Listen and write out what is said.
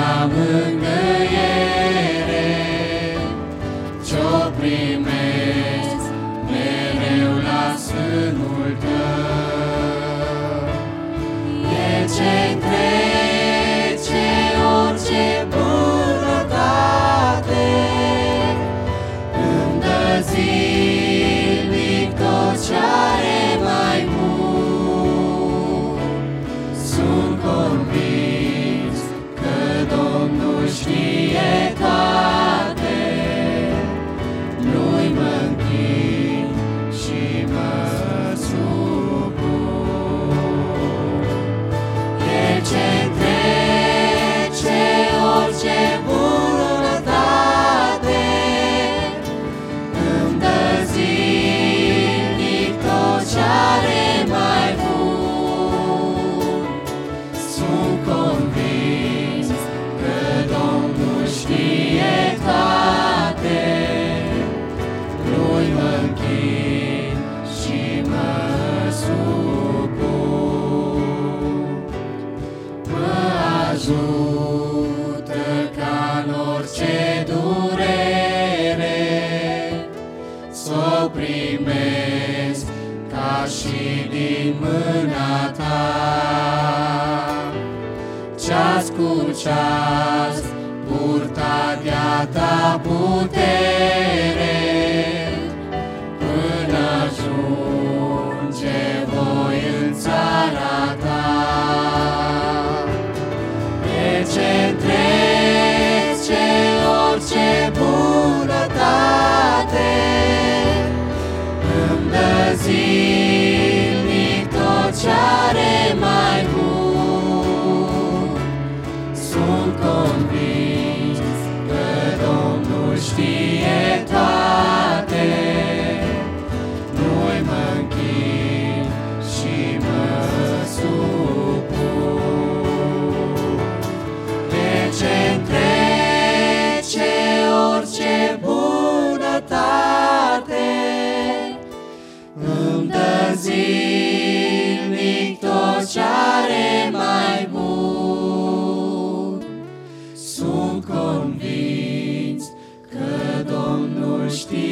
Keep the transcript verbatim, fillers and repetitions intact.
mângâiere, ce-o primesc mereu la sânul Tău. E ce trece orice bunătate, îmi dă zilnic tot ce-are mai mult. Sunt convins că Domnul știe toate, Lui mă închin și mă supun. E ce trece orice bunătate, îmi dă zilnic tot ce-are mai bun. Sunt convins că Domnul știe toate, Lui mă închin și mă supun. Mă ajută ca în orice durere s-o primesc ca și din mâna Ta. Ceas cu ceas purta de-a Ta putere, până ajunge voi în țara Ta. E ce trece orice bunătate, îmi dă zilnic tot ce-are mai bun. Sunt convins că Domnul știe toate, Lui mă închin și mă supun. De ce trece orice bunătate, îmi dă zilnic tot ce-are mai bun. Sunt convins că Domnul știe